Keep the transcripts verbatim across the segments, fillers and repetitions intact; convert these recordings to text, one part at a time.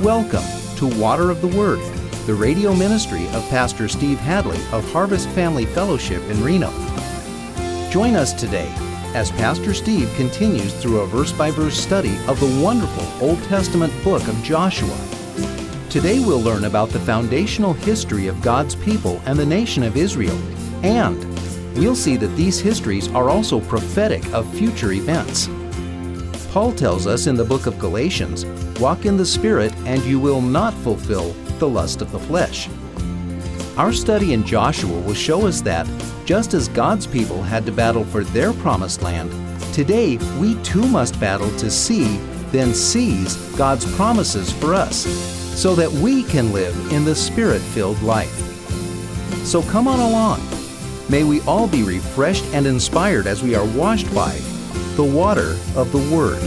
Welcome to Water of the Word, the radio ministry of Pastor Steve Hadley of Harvest Family Fellowship in Reno. Join us today as Pastor Steve continues through a verse-by-verse study of the wonderful Old Testament book of Joshua. Today we'll learn about the foundational history of God's people and the nation of Israel, and we'll see that these histories are also prophetic of future events. Paul tells us in the book of Galatians, "Walk in the Spirit, and you will not fulfill the lust of the flesh." Our study in Joshua will show us that, just as God's people had to battle for their promised land, today we too must battle to see, then seize God's promises for us, so that we can live in the Spirit-filled life. So come on along. May we all be refreshed and inspired as we are washed by the water of the Word.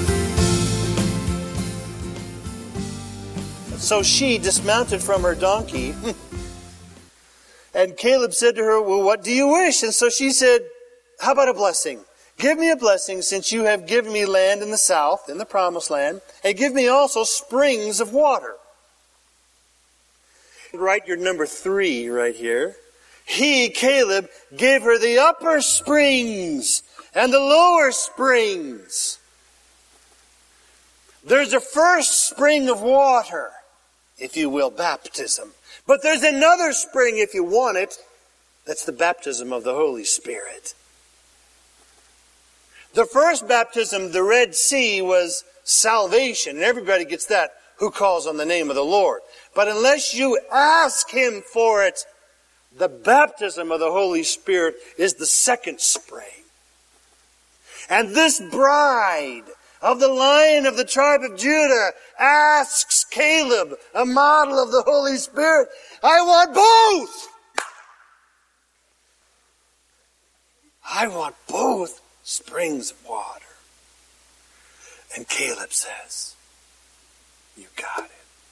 So she dismounted from her donkey, and Caleb said to her, "Well, what do you wish?" And so she said, "How about a blessing? Give me a blessing, since you have given me land in the south, in the promised land, and give me also springs of water." Write your number three right here. He, Caleb, gave her the upper springs and the lower springs. There's a first spring of water, if you will, baptism. But there's another spring, if you want it, that's the baptism of the Holy Spirit. The first baptism, the Red Sea, was salvation. And everybody gets that, who calls on the name of the Lord. But unless you ask Him for it, the baptism of the Holy Spirit is the second spring. And this bride of the Lion of the tribe of Judah asks Caleb, a model of the Holy Spirit, "I want both. I want both springs of water." And Caleb says, "You got it."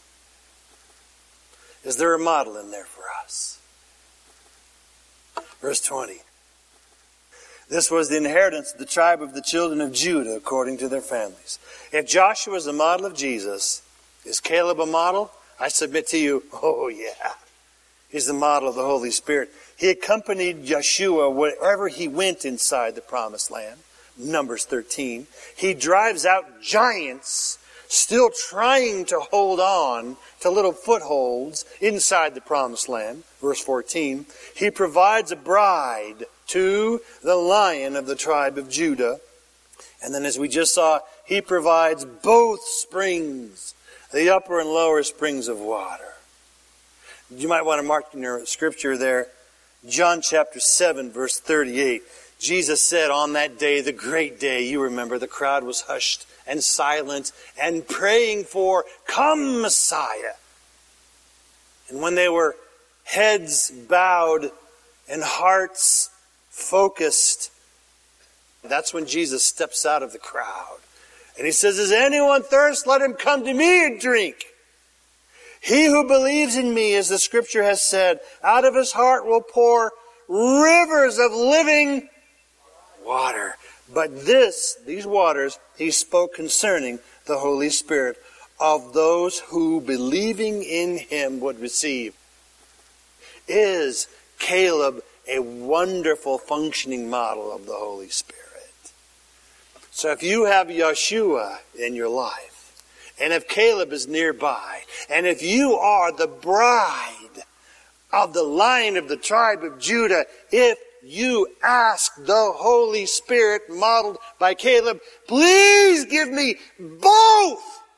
Is there a model in there for us? Verse twenty. This was the inheritance of the tribe of the children of Judah according to their families. If Joshua is the model of Jesus, is Caleb a model? I submit to you, oh yeah. He's the model of the Holy Spirit. He accompanied Joshua wherever he went inside the promised land. Numbers thirteen. He drives out giants still trying to hold on to little footholds inside the promised land. Verse fourteen. He provides a bride to the Lion of the tribe of Judah. And then, as we just saw, He provides both springs, the upper and lower springs of water. You might want to mark in your scripture there, John chapter seven, verse thirty-eight. Jesus said, on that day, the great day, you remember, the crowd was hushed and silent and praying for, "Come, Messiah." And when they were heads bowed and hearts focused, that's when Jesus steps out of the crowd. And He says, "Is anyone thirst? Let him come to me and drink. He who believes in me, as the scripture has said, out of his heart will pour rivers of living water." But this, these waters, He spoke concerning the Holy Spirit of those who, believing in Him, would receive. Is Caleb a wonderful functioning model of the Holy Spirit? So if you have Yeshua in your life, and if Caleb is nearby, and if you are the bride of the Lion of the tribe of Judah, if you ask the Holy Spirit, modeled by Caleb, "Please give me both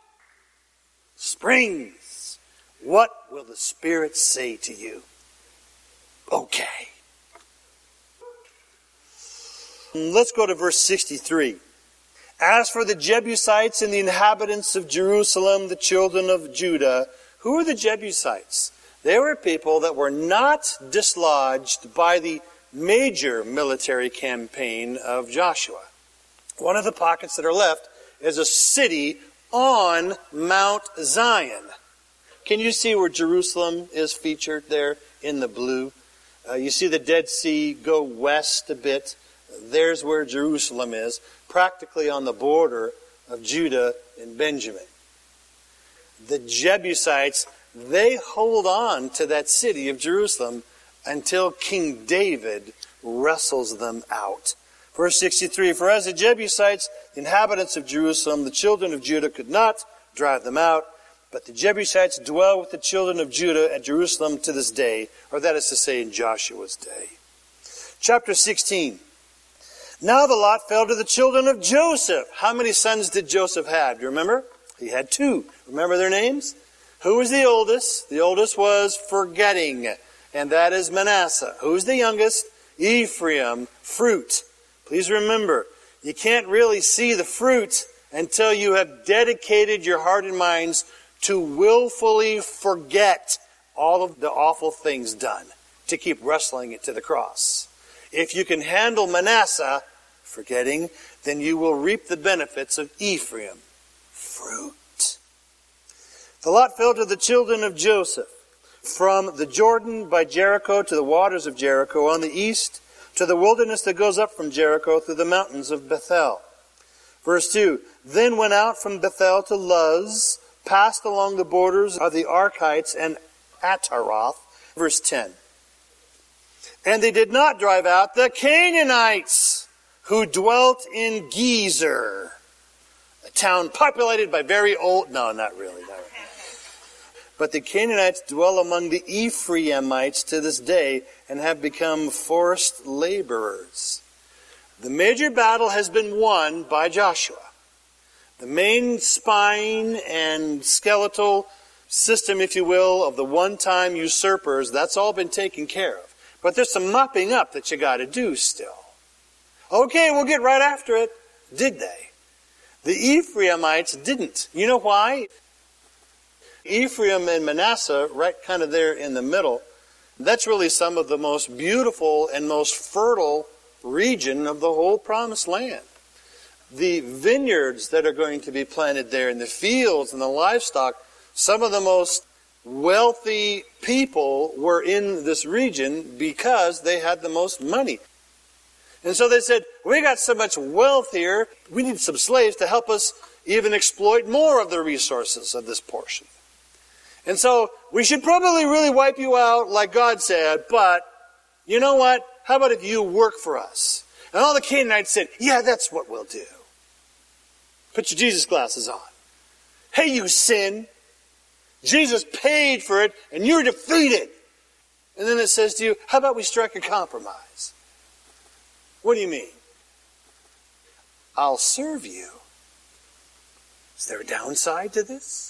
springs," what will the Spirit say to you? Okay. Let's go to verse sixty-three. As for the Jebusites and the inhabitants of Jerusalem, the children of Judah, who are the Jebusites? They were people that were not dislodged by the major military campaign of Joshua. One of the pockets that are left is a city on Mount Zion. Can you see where Jerusalem is featured there in the blue? Uh, you see the Dead Sea go west a bit. There's where Jerusalem is, practically on the border of Judah and Benjamin. the Jebusites, they hold on to that city of Jerusalem until King David wrestles them out. Verse sixty-three, for as the Jebusites, the inhabitants of Jerusalem, the children of Judah could not drive them out, but the Jebusites dwell with the children of Judah at Jerusalem to this day, or that is to say in Joshua's day. Chapter sixteen. Now the lot fell to the children of Joseph. How many sons did Joseph have? Do you remember? He had two. Remember their names? Who was the oldest? The oldest was forgetting, and that is Manasseh. Who's the youngest? Ephraim, fruit. Please remember, you can't really see the fruit until you have dedicated your heart and minds to willfully forget all of the awful things done, to keep wrestling it to the cross. If you can handle Manasseh, forgetting, then you will reap the benefits of Ephraim, fruit. The lot fell to the children of Joseph, from the Jordan by Jericho to the waters of Jericho on the east, to the wilderness that goes up from Jericho through the mountains of Bethel. Verse two, then went out from Bethel to Luz, passed along the borders of the Archites and Ataroth. Verse ten, and they did not drive out the Canaanites who dwelt in Gezer, a town populated by very old, no, not really, not really. But the Canaanites dwell among the Ephraimites to this day and have become forced laborers. The major battle has been won by Joshua. The main spine and skeletal system, if you will, of the one-time usurpers, that's all been taken care of. But there's some mopping up that you got to do still. Okay, we'll get right after it. Did they? The Ephraimites didn't. You know why? Ephraim and Manasseh, right kind of there in the middle, that's really some of the most beautiful and most fertile region of the whole promised land. The vineyards that are going to be planted there, and the fields and the livestock, some of the most wealthy people were in this region because they had the most money. And so they said, we got so much wealth here, we need some slaves to help us even exploit more of the resources of this portion. And so we should probably really wipe you out like God said, but you know what? How about if you work for us? And all the Canaanites said, yeah, that's what we'll do. Put your Jesus glasses on. Hey, you sin. Jesus paid for it, and you're defeated. And then it says to you, how about we strike a compromise? What do you mean? I'll serve you. Is there a downside to this?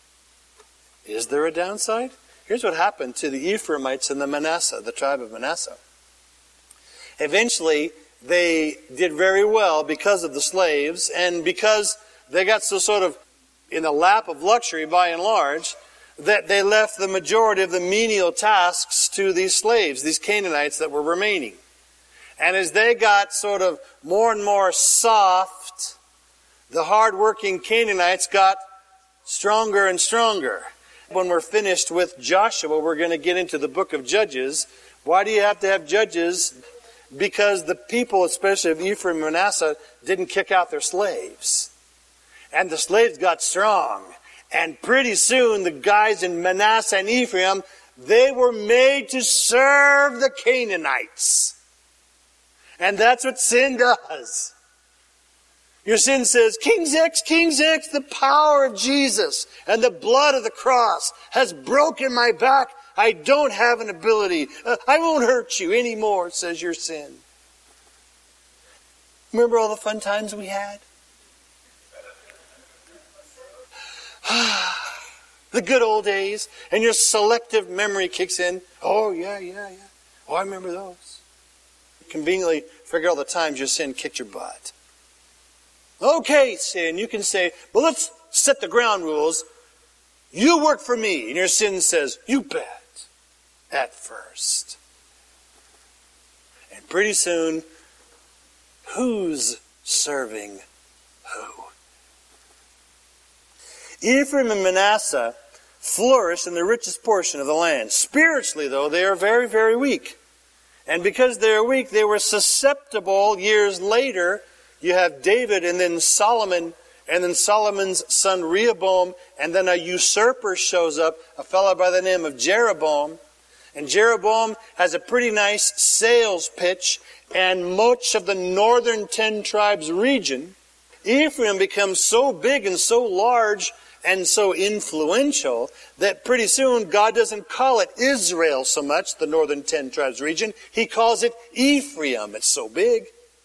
Is there a downside? Here's what happened to the Ephraimites and the Manasseh, the tribe of Manasseh. Eventually, they did very well because of the slaves, and because they got so sort of in the lap of luxury by and large, that they left the majority of the menial tasks to these slaves, these Canaanites that were remaining. And as they got sort of more and more soft, the hard-working Canaanites got stronger and stronger. When we're finished with Joshua, we're going to get into the book of Judges. Why do you have to have judges? Because the people, especially of Ephraim and Manasseh, didn't kick out their slaves. And the slaves got strong. And pretty soon, the guys in Manasseh and Ephraim, they were made to serve the Canaanites. And that's what sin does. Your sin says, King's X, King's X, the power of Jesus and the blood of the cross has broken my back. I don't have an ability. Uh, I won't hurt you anymore, says your sin. Remember all the fun times we had? The good old days. And your selective memory kicks in. Oh, yeah, yeah, yeah. Oh, I remember those. Conveniently figure all the times your sin kicked your butt. Okay, sin, you can say, well, let's set the ground rules. You work for me. And your sin says, you bet, at first. And pretty soon, who's serving who? Ephraim and Manasseh flourish in the richest portion of the land. Spiritually, though, they are very, very weak. And because they're weak, they were susceptible years later. You have David and then Solomon and then Solomon's son Rehoboam, and then a usurper shows up, a fellow by the name of Jeroboam. And Jeroboam has a pretty nice sales pitch, and much of the northern ten tribes region, Ephraim becomes so big and so large and so influential that pretty soon God doesn't call it Israel so much, the northern ten tribes region. He calls it Ephraim. It's so big.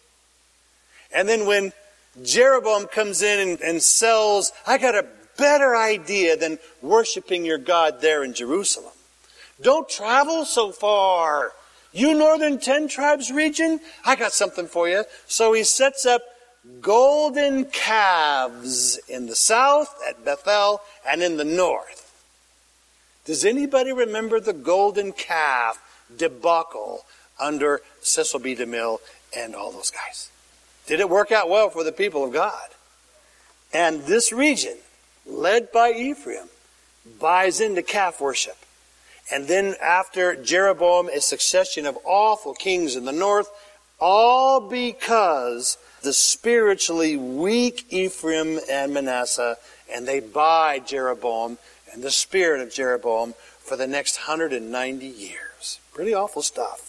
And then when Jeroboam comes in and, and sells, I got a better idea than worshiping your God there in Jerusalem. Don't travel so far. You northern ten tribes region, I got something for you. So he sets up golden calves in the south at Bethel and in the north. Does anybody remember the golden calf debacle under Cecil B. DeMille and all those guys? Did it work out well for the people of God? And this region, led by Ephraim, buys into calf worship. And then after Jeroboam, a succession of awful kings in the north, all because the spiritually weak Ephraim and Manasseh, and they buy Jeroboam and the spirit of Jeroboam for the next one hundred ninety years. Pretty awful stuff.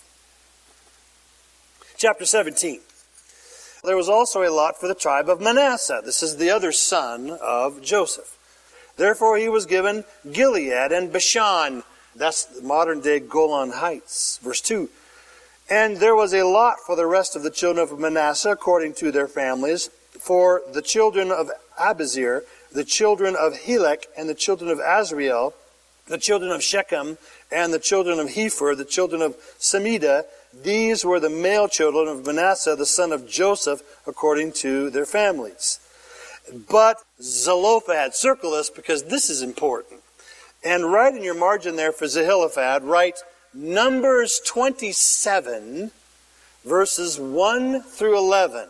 Chapter seventeen. There was also a lot for the tribe of Manasseh. This is the other son of Joseph. Therefore he was given Gilead and Bashan. That's modern-day Golan Heights. Verse two. And there was a lot for the rest of the children of Manasseh according to their families. For the children of Abizir, the children of Helek, and the children of Azriel, the children of Shechem, and the children of Hepher, the children of Semida, these were the male children of Manasseh, the son of Joseph, according to their families. But Zelophehad, circle this because this is important. And write in your margin there for Zelophehad, write Numbers twenty-seven, verses one through eleven.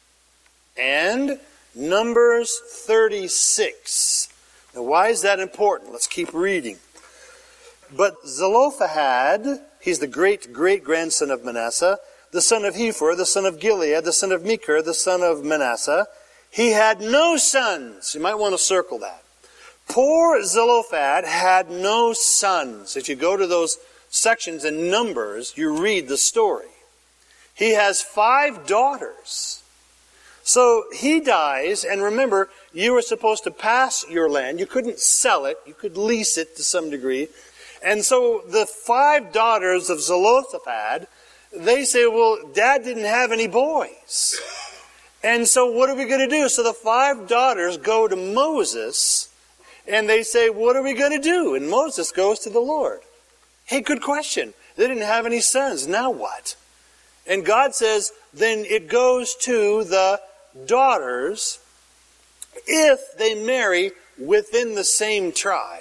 And Numbers thirty-six. Now why is that important? Let's keep reading. But Zelophehad, he's the great-great-grandson of Manasseh, the son of Hepher, the son of Gilead, the son of Mechir, the son of Manasseh. He had no sons. You might want to circle that. Poor Zelophehad had no sons. If you go to those sections in Numbers, you read the story. He has five daughters. So he dies, and remember, you were supposed to pass your land. You couldn't sell it. You could lease it to some degree. And so the five daughters of Zelophehad, they say, well, Dad didn't have any boys. And so what are we going to do? So the five daughters go to Moses, and they say, what are we going to do? And Moses goes to the Lord. Hey, good question. They didn't have any sons. Now what? And God says, then it goes to the daughters if they marry within the same tribe.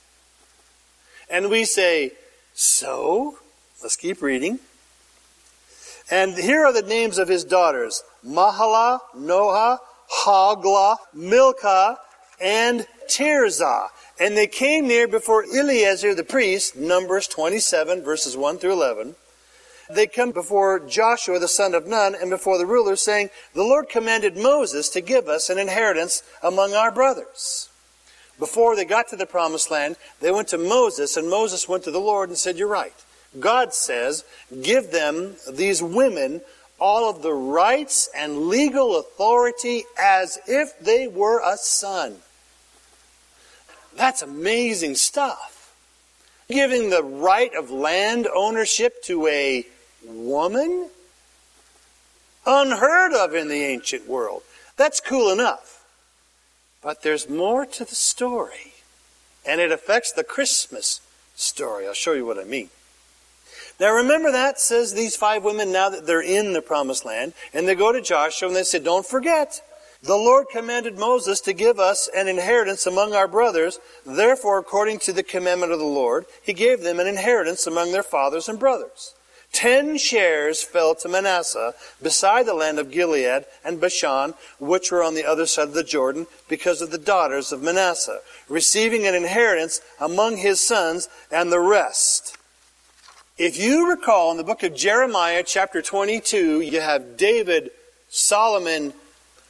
And we say, so? Let's keep reading. And here are the names of his daughters. Mahlah, Noah, Hoglah, Milcah, and Tirzah. And they came near before Eleazar the priest, Numbers twenty-seven, verses one through eleven. They come before Joshua the son of Nun and before the rulers, saying, the Lord commanded Moses to give us an inheritance among our brothers. Before they got to the promised land, they went to Moses, and Moses went to the Lord and said, you're right. God says, give them, these women, all of the rights and legal authority as if they were a son. That's amazing stuff. Giving the right of land ownership to a woman? Unheard of in the ancient world. That's cool enough. But there's more to the story. And it affects the Christmas story. I'll show you what I mean. Now remember that, says these five women, now that they're in the promised land, and they go to Joshua and they say, don't forget, the Lord commanded Moses to give us an inheritance among our brothers. Therefore, according to the commandment of the Lord, he gave them an inheritance among their fathers and brothers. Ten shares fell to Manasseh beside the land of Gilead and Bashan, which were on the other side of the Jordan, because of the daughters of Manasseh, receiving an inheritance among his sons and the rest. If you recall, in the book of Jeremiah, chapter twenty-two, you have David, Solomon,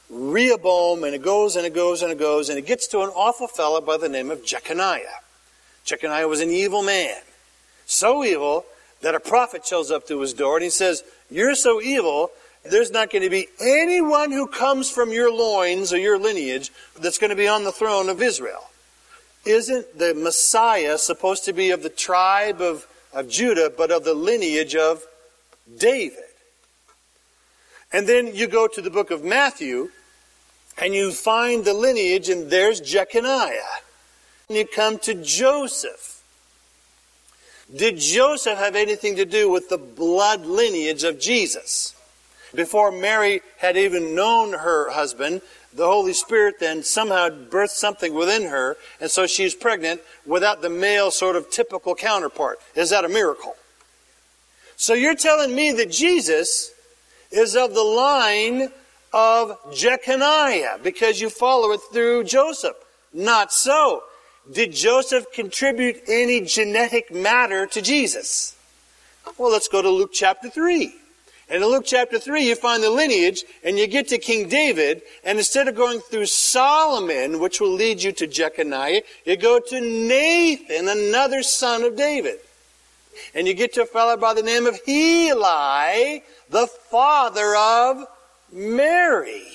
Rehoboam, and it goes and it goes and it goes, and it gets to an awful fellow by the name of Jeconiah. Jeconiah was an evil man. So evil that a prophet shows up to his door and he says, "You're so evil, there's not going to be anyone who comes from your loins or your lineage that's going to be on the throne of Israel." Isn't the Messiah supposed to be of the tribe of, of Judah, but of the lineage of David? And then you go to the book of Matthew, and you find the lineage, and there's Jeconiah. And you come to Joseph. Did Joseph have anything to do with the blood lineage of Jesus? Before Mary had even known her husband, the Holy Spirit then somehow birthed something within her, and so she's pregnant without the male sort of typical counterpart. Is that a miracle? So you're telling me that Jesus is of the line of Jeconiah because you follow it through Joseph. Not so. Did Joseph contribute any genetic matter to Jesus? Well, let's go to Luke chapter three. And in Luke chapter three, you find the lineage, and you get to King David, and instead of going through Solomon, which will lead you to Jeconiah, you go to Nathan, another son of David. And you get to a fellow by the name of Heli, the father of Mary.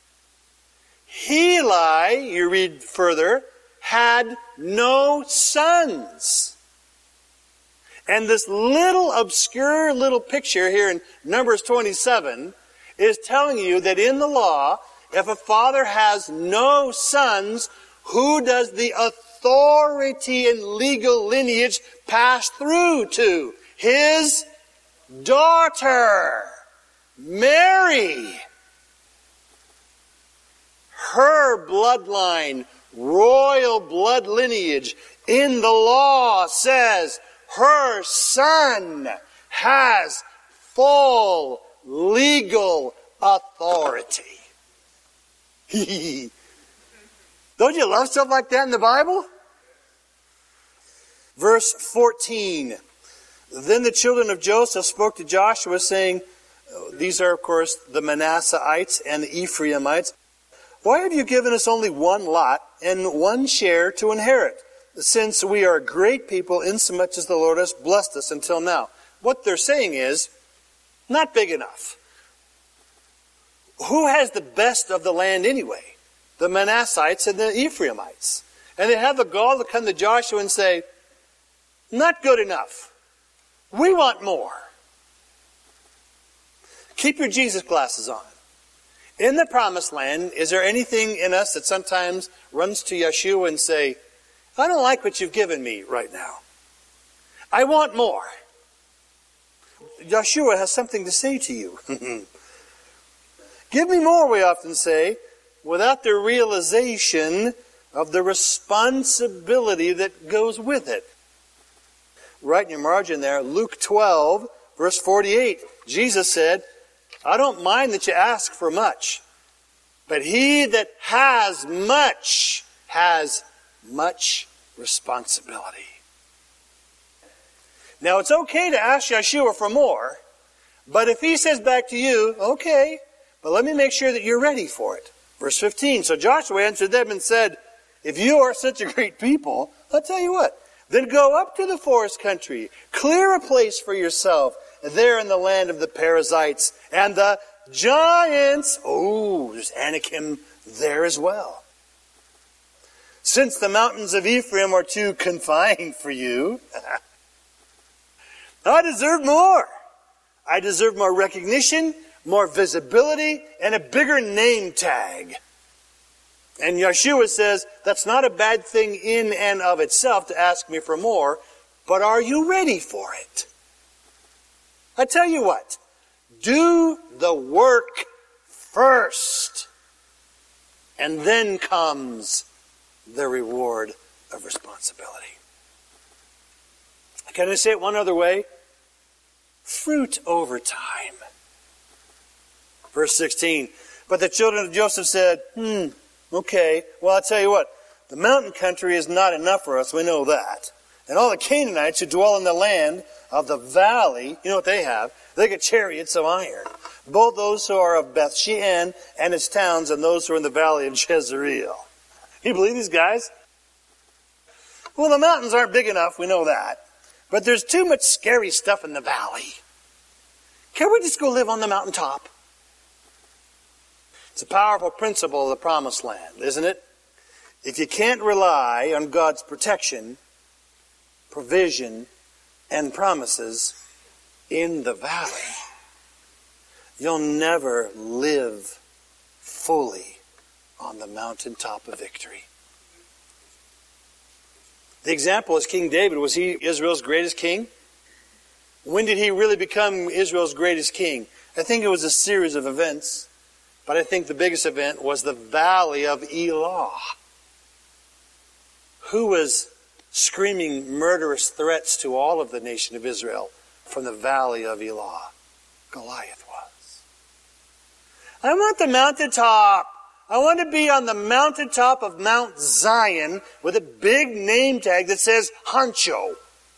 Heli, you read further, had no sons. And this little obscure little picture here in Numbers twenty-seven is telling you that in the law, if a father has no sons, who does the authority and legal lineage pass through to? His daughter, Mary. Her bloodline, royal blood lineage in the law says her son has full legal authority. Don't you love stuff like that in the Bible? Verse fourteen. Then the children of Joseph spoke to Joshua, saying, these are, of course, the Manasseites and the Ephraimites. "Why have you given us only one lot and one share to inherit, since we are a great people, insomuch as the Lord has blessed us until now?" What they're saying is, not big enough. Who has the best of the land anyway? The Manasseites and the Ephraimites. And they have the gall to come to Joshua and say, not good enough. We want more. Keep your Jesus glasses on. In the promised land, is there anything in us that sometimes runs to Yeshua and say, I don't like what you've given me right now. I want more. Yeshua has something to say to you. Give me more, we often say, without the realization of the responsibility that goes with it. Right in your margin there, Luke twelve, verse forty-eight, Jesus said, I don't mind that you ask for much, but he that has much has much responsibility. Now, it's okay to ask Yeshua for more, but if he says back to you, okay, but let me make sure that you're ready for it. Verse fifteen, so Joshua answered them and said, if you are such a great people, I'll tell you what, then go up to the forest country, clear a place for yourself, there in the land of the Perizzites and the giants. Oh, there's Anakim there as well. Since the mountains of Ephraim are too confined for you, I deserve more. I deserve more recognition, more visibility, and a bigger name tag. And Yeshua says, that's not a bad thing in and of itself to ask me for more, but are you ready for it? I tell you what, do the work first, and then comes the reward of responsibility. Can I say it one other way? Fruit over time. Verse sixteen, but the children of Joseph said, hmm, okay, well, I'll tell you what, the mountain country is not enough for us, we know that. And all the Canaanites who dwell in the land of the valley, you know what they have? They got chariots of iron. both those who are of Beth Shean and its towns and those who are in the valley of Jezreel. You believe these guys? Well, the mountains aren't big enough, we know that. But there's too much scary stuff in the valley. Can't we just go live on the mountaintop? It's a powerful principle of the promised land, isn't it? If you can't rely on God's protection, provision, and promises in the valley, you'll never live fully on the mountaintop of victory. The example is King David. Was he Israel's greatest king? When did he really become Israel's greatest king? I think it was a series of events, but I think the biggest event was the valley of Elah. Who was screaming murderous threats to all of the nation of Israel from the valley of Elah? Goliath was. I want the mountaintop. I want to be on the mountaintop of Mount Zion with a big name tag that says Honcho.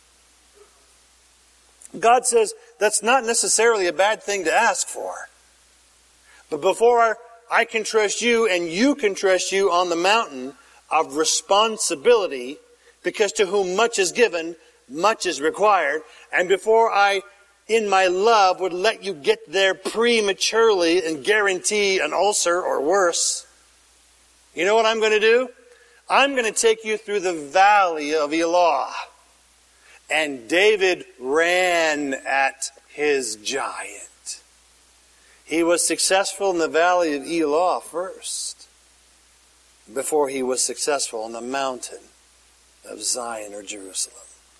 God says that's not necessarily a bad thing to ask for. But before I can trust you and you can trust you on the mountain of responsibility, because to whom much is given, much is required, and before I, in my love, would let you get there prematurely and guarantee an ulcer or worse, you know what I'm going to do? I'm going to take you through the valley of Elah. And David ran at his giant. He was successful in the valley of Elah first, before he was successful on the mountain of Zion or Jerusalem.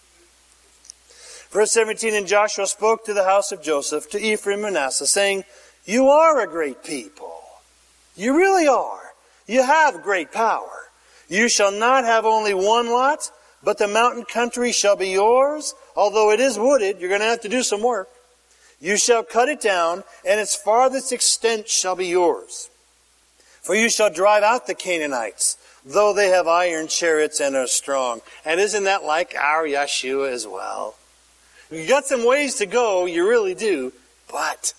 Verse seventeen, and Joshua spoke to the house of Joseph, to Ephraim and Manasseh, saying, you are a great people. You really are. You have great power. You shall not have only one lot, but the mountain country shall be yours. Although it is wooded, you're going to have to do some work. You shall cut it down, and its farthest extent shall be yours. For you shall drive out the Canaanites, though they have iron chariots and are strong. And isn't that like our Yeshua as well? You got some ways to go, you really do. But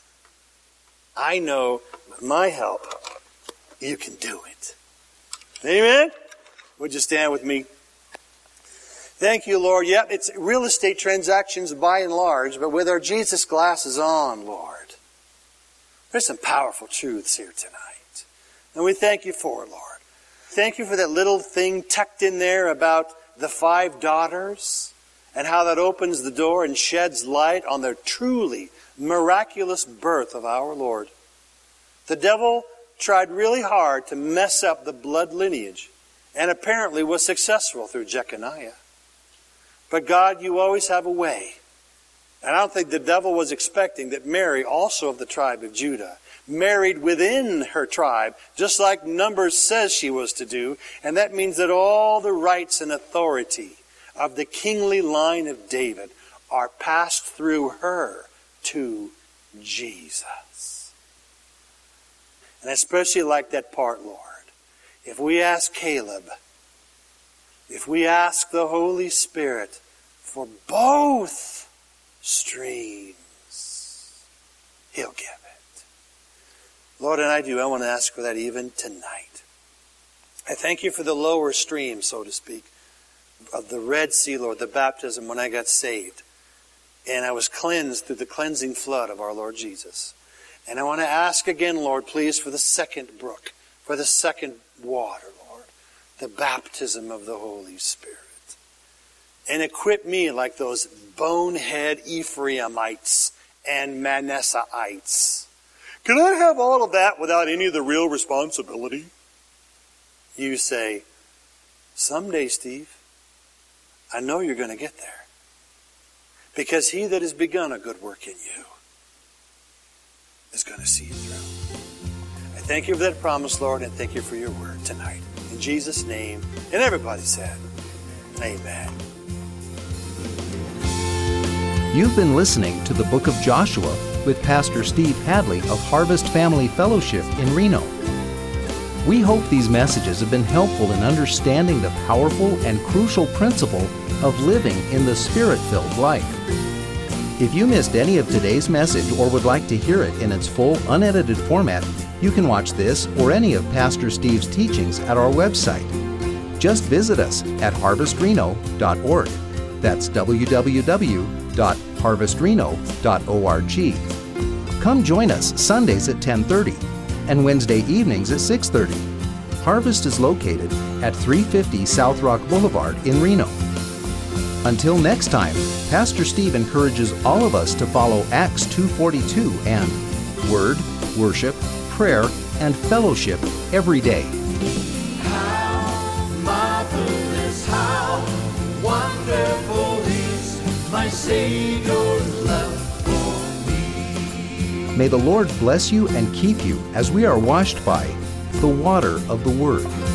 I know with my help, you can do it. Amen? Would you stand with me? Thank you, Lord. Yep, it's real estate transactions by and large, but with our Jesus glasses on, Lord. There's some powerful truths here tonight. And we thank you for it, Lord. Thank you for that little thing tucked in there about the five daughters and how that opens the door and sheds light on the truly miraculous birth of our Lord. The devil tried really hard to mess up the blood lineage and apparently was successful through Jeconiah. But God, you always have a way. And I don't think the devil was expecting that Mary, also of the tribe of Judah, married within her tribe, just like Numbers says she was to do. And that means that all the rights and authority of the kingly line of David are passed through her to Jesus. And I especially like that part, Lord. If we ask Caleb, if we ask the Holy Spirit for both streams, He'll give it. Lord, and I do, I want to ask for that even tonight. I thank you for the lower stream, so to speak, of the Red Sea, Lord, the baptism when I got saved. And I was cleansed through the cleansing flood of our Lord Jesus. And I want to ask again, Lord, please, for the second brook, for the second water, Lord, the baptism of the Holy Spirit. And equip me like those bonehead Ephraimites and Manasseites. Can I have all of that without any of the real responsibility? You say, someday, Steve, I know you're going to get there. Because he that has begun a good work in you is going to see it through. I thank you for that promise, Lord, and thank you for your word tonight. In Jesus' name, and everybody said, amen. You've been listening to the Book of Joshua with Pastor Steve Hadley of Harvest Family Fellowship in Reno. We hope these messages have been helpful in understanding the powerful and crucial principle of living in the Spirit-filled life. If you missed any of today's message or would like to hear it in its full, unedited format, you can watch this or any of Pastor Steve's teachings at our website. Just visit us at harvest reno dot org. That's w w w dot harvest reno dot org. Come join us Sundays at ten thirty and Wednesday evenings at six thirty. Harvest is located at three fifty South Rock Boulevard in Reno. Until next time, Pastor Steve encourages all of us to follow Acts two forty-two and Word, Worship, Prayer, and Fellowship every day. How marvelous, how wonderful is my Savior's love for me. May the Lord bless you and keep you as we are washed by the water of the Word.